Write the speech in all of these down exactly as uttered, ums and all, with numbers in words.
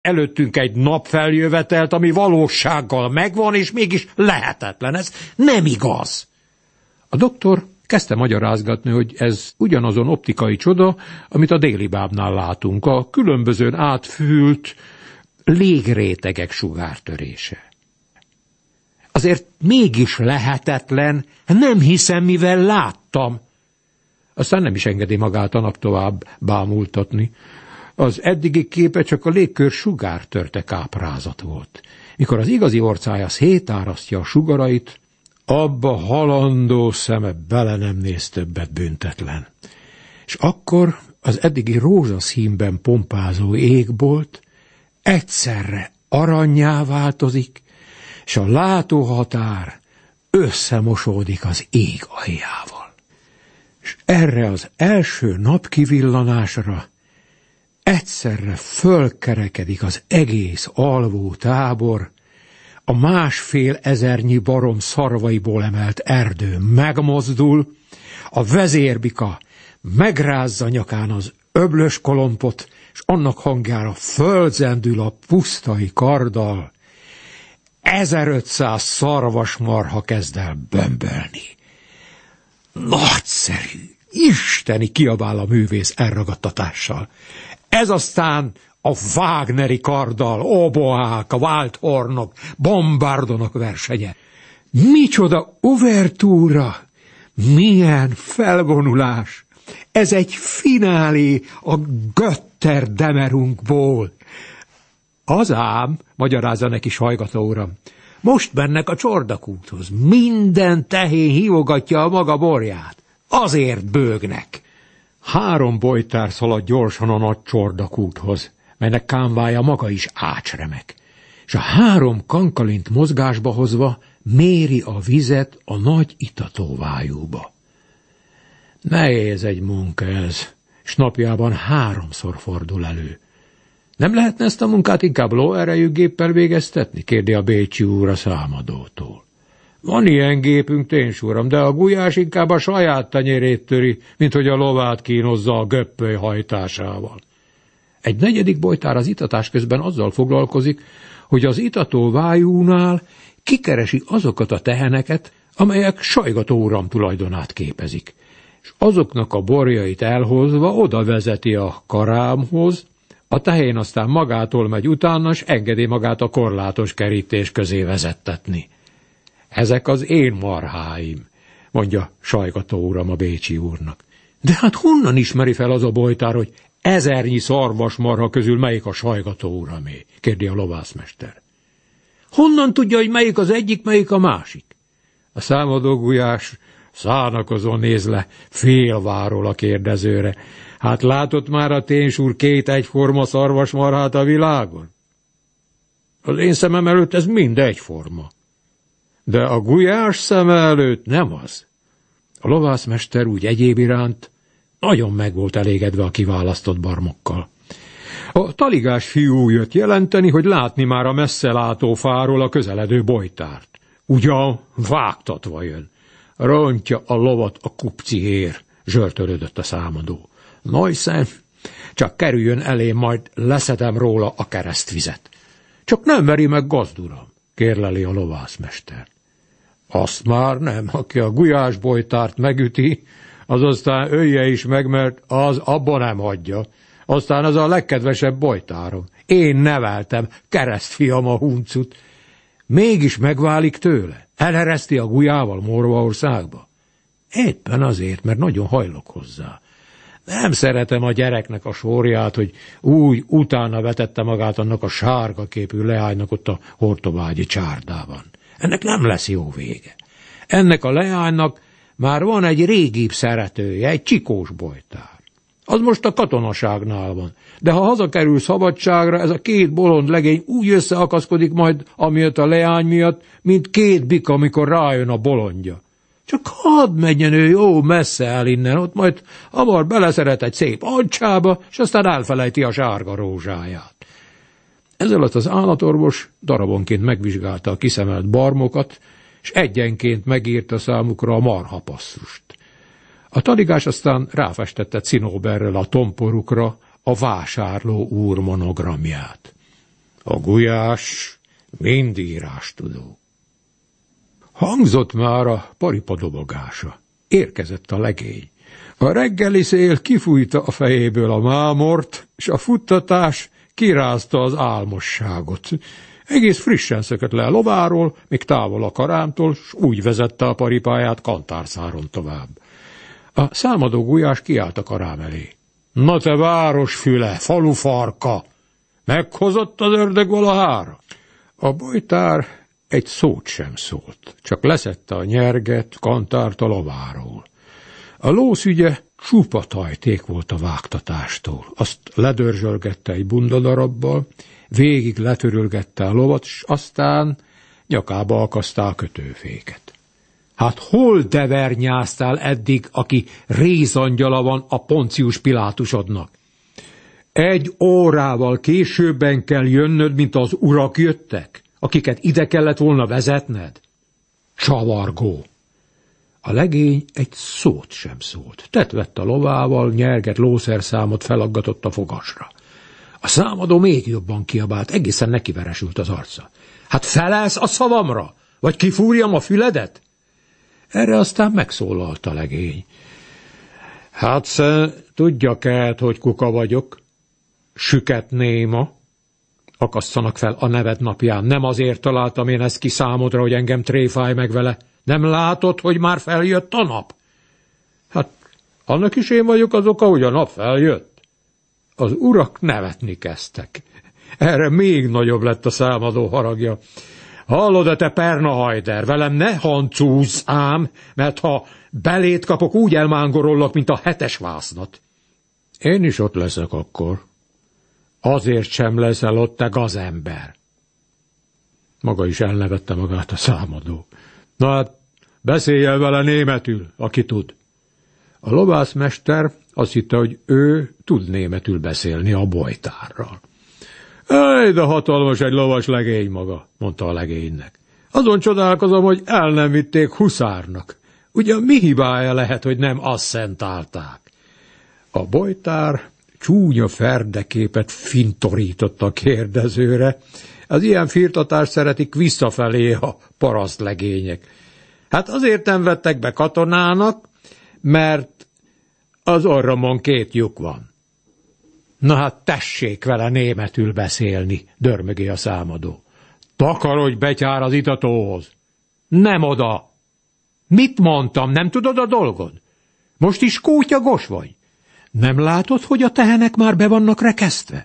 előttünk egy napfeljövetelt, ami valósággal megvan, és mégis lehetetlen. Ez nem igaz. A doktor kezdte magyarázgatni, hogy ez ugyanazon optikai csoda, amit a Déli bábnál látunk, a különbözőn átfült légrétegek sugártörése. Azért mégis lehetetlen, nem hiszem, mivel láttam. Aztán nem is engedi magát a nap tovább bámultatni. Az eddigi képe csak a légkör sugártörte káprázat volt. Mikor az igazi orcája szétárasztja a sugarait, abba halandó szeme bele nem néz többet büntetlen. És akkor az eddigi rózsaszínben pompázó égbolt egyszerre arannyá változik, és a látóhatár összemosódik az ég aljával. És erre az első napkivillanásra egyszerre fölkerekedik az egész alvó tábor, a másfél ezernyi barom szarvaiból emelt erdő megmozdul, a vezérbika megrázza nyakán az öblös kolompot, és annak hangjára földzendül a pusztai karddal. ezerötszáz szarvasmarha kezd el bömbölni. Nagyszerű, isteni, kiabál a művész elragadtatással. Ez aztán a Wagneri karddal, oboák, a Waldhornok, bombardonok versenye. Micsoda uvertúra, milyen felvonulás! Ez egy finálé a Götterdämmerungból. Az ám, magyarázza neki Sajgata uram, most mennek a Csordakúthoz. Minden tehén hívogatja a maga borját. Azért bőgnek. Három bojtár szalad gyorsan a nagy Csordakúthoz, melynek kámvája maga is ácsremek, és a három kankalint mozgásba hozva méri a vizet a nagy itatóvájúba. Nehéz egy munka ez, s napjában háromszor fordul elő. Nem lehetne ezt a munkát inkább lóerejű géppel végeztetni? Kérdi a bécsi úr a számadótól. Van ilyen gépünk, téns uram, de a gulyás inkább a saját tenyérét töri, mint hogy a lovát kínozza a göppöly hajtásával. Egy negyedik bojtár az itatás közben azzal foglalkozik, hogy az itató vájúnál kikeresi azokat a teheneket, amelyek Sajgata uram tulajdonát képezik, és azoknak a borjait elhozva oda vezeti a karámhoz, a tehén aztán magától megy utána, s engedi magát a korlátos kerítés közé vezettetni. Ezek az én marháim, mondja Sajgata uram a bécsi úrnak. De hát honnan ismeri fel az a bojtár, hogy ezernyi szarvasmarha közül melyik a Sajgata uramé? Kérdi a lovászmester. Honnan tudja, hogy melyik az egyik, melyik a másik? A számadó gulyás szánakozón néz le félváról a kérdezőre. Hát látott már a téns úr két egyforma szarvasmarhát a világon? Az én szemem előtt ez mind egyforma. De a gulyás szeme előtt nem az. A lovászmester úgy egyéb iránt nagyon meg volt elégedve a kiválasztott barmokkal. A taligás fiú jött jelenteni, hogy látni már a messzelátó fáról a közeledő bojtárt. Ugyan vágtatva jön. Rontja a lovat a kupcihér, zsörtölődött a számadó. Nagyszem, csak kerüljön elé, majd leszedem róla a keresztvizet. Csak nem veri meg, gazduram, kérleli a lovászmester. Azt már nem, aki a gulyás bojtárt megüti, az aztán ölje is meg, mert az abba nem hagyja. Aztán az a legkedvesebb bojtárom. Én neveltem, keresztfiam a huncut. Mégis megválik tőle. Elereszti a gulyával Morvaországba. Éppen azért, mert nagyon hajlok hozzá. Nem szeretem a gyereknek a sorját, hogy úgy utána vetette magát annak a sárga képű leánynak ott a hortobágyi csárdában. Ennek nem lesz jó vége. Ennek a leánynak már van egy régibb szeretője, egy csikós bojtár. Az most a katonaságnál van, de ha hazakerül szabadságra, ez a két bolond legény úgy összeakaszkodik majd, amiatt a leány miatt, mint két bika, amikor rájön a bolondja. Csak hadd menjen ő jó messze el innen, ott majd hamar beleszeret egy szép ancsába, és aztán elfelejti a sárga rózsáját. Ezalatt az állatorvos darabonként megvizsgálta a kiszemelt barmokat, és egyenként megírta számukra a marhapasszust. A taligás aztán ráfestette cinóberrel a tomporukra a vásárló úr monogramját. A gulyás mind írástudó. Hangzott már a paripa dobogása. Érkezett a legény. A reggeli szél kifújta a fejéből a mámort, és a futtatás kirázta az álmosságot. Egész frissen szökött le a lováról, még távol a karámtól, s úgy vezette a paripáját kantárszáron tovább. A számadó gulyás kiállt a karám elé. Na te városfüle, falufarka! Meghozott az ördög valahára? A bojtár egy szót sem szólt, csak leszedte a nyerget, kantárt a lováról. A lószügye csupa tajték volt a vágtatástól. Azt ledörzsölgette egy bundadarabbal, végig letörölgette a lovat, s aztán nyakába akasztá a kötőféket. Hát hol devernyáztál eddig, aki rézangyala van a Poncius Pilátusodnak? Egy órával későbben kell jönnöd, mint az urak jöttek, akiket ide kellett volna vezetned? Csavargó! A legény egy szót sem szólt. Tett vett a lovával, nyerget lószerszámot felaggatott a fogasra. A számadó még jobban kiabált, egészen nekiveresült az arca. Hát felelsz a szavamra? Vagy kifúrjam a füledet? Erre aztán megszólalt a legény. Hát szen, tudja Kelt, hogy kuka vagyok? Süket néma. Akasszanak fel a neved napján. Nem azért találtam én ezt ki számodra, hogy engem tréfálj meg vele. Nem látod, hogy már feljött a nap? Hát, annak is én vagyok az oka, hogy a nap feljött. Az urak nevetni kezdtek. Erre még nagyobb lett a számadó haragja. Hallod-e, te pernahajder, velem ne hancúzz ám, mert ha belét kapok, úgy elmángorollak, mint a hetes vásznat. Én is ott leszek akkor. Azért sem leszel ott, te gazember. Maga is elnevette magát a számadó. Na hát, beszélj el vele németül, aki tud. A lovászmester azt hitte, hogy ő tud németül beszélni a bojtárral. Ej, de hatalmas egy lovas legény maga, mondta a legénynek. Azon csodálkozom, hogy el nem vitték huszárnak. Ugyan mi hibája lehet, hogy nem asszentálták? A bojtár csúnya ferdeképet fintorított a kérdezőre. Az ilyen firtatást szeretik visszafelé a parasztlegények. Hát azért nem vettek be katonának, mert az orromon két lyuk van. Na hát tessék vele németül beszélni, dörmögi a számadó. Takarodj, betyár, az itatóhoz. Nem oda. Mit mondtam, nem tudod a dolgod? Most is kútyagos vagy? Nem látod, hogy a tehenek már be vannak rekesztve?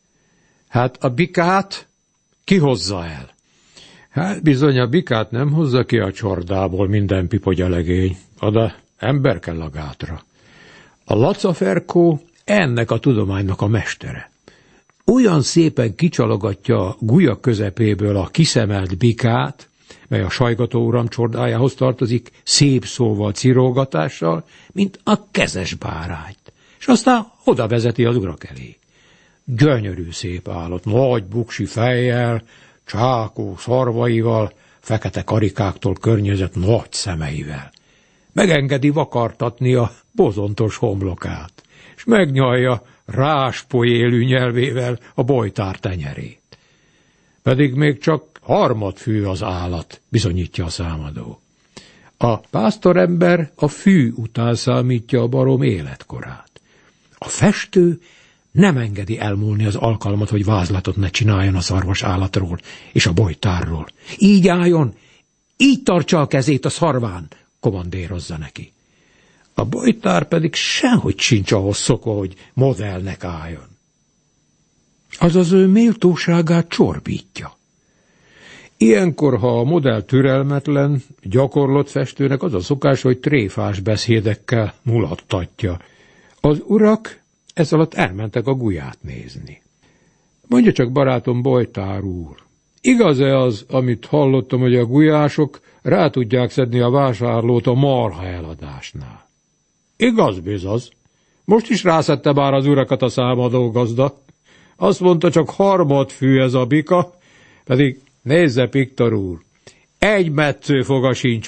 Hát a bikát ki hozza el? Hát bizony a bikát nem hozza ki a csordából minden pipogyalegény. Oda ember kell a gátra. A lacaferkó ennek a tudománynak a mestere. Olyan szépen kicsalogatja a gulya közepéből a kiszemelt bikát, mely a sajgató uram csordájához tartozik, szép szóval, cirógatással, mint a kezes bárányt, és aztán oda vezeti az urak elé. Gyönyörű szép állat, nagy buksi fejjel, csákó szarvaival, fekete karikáktól környezett nagy szemeivel. Megengedi vakartatni a bozontos homlokát, és megnyalja ráspolyélű nyelvével a bojtár tenyerét. Pedig még csak harmadfű az állat, bizonyítja a számadó. A pásztorember a fű után számítja a barom életkorát. A festő nem engedi elmúlni az alkalmat, hogy vázlatot ne csináljon a szarvas állatról és a bojtárról. Így álljon, így tartsa a kezét a szarván, kommandérozza neki. A bojtár pedig sehogy sincs ahhoz szokva, hogy modellnek álljon. Az az ő méltóságát csorbítja. Ilyenkor, ha a modell türelmetlen, gyakorlott festőnek az a szokás, hogy tréfás beszédekkel mulattatja. Az urak ez alatt elmentek a gulyát nézni. Mondja csak, barátom, bojtár úr, igaz-e az, amit hallottam, hogy a gulyások rá tudják szedni a vásárlót a marha eladásnál? Igaz, bizaz. Most is rászedte már az urakat a számadó gazda. Azt mondta, csak harmadfű ez a bika, pedig nézze, Piktor úr, egy metsző foga sincs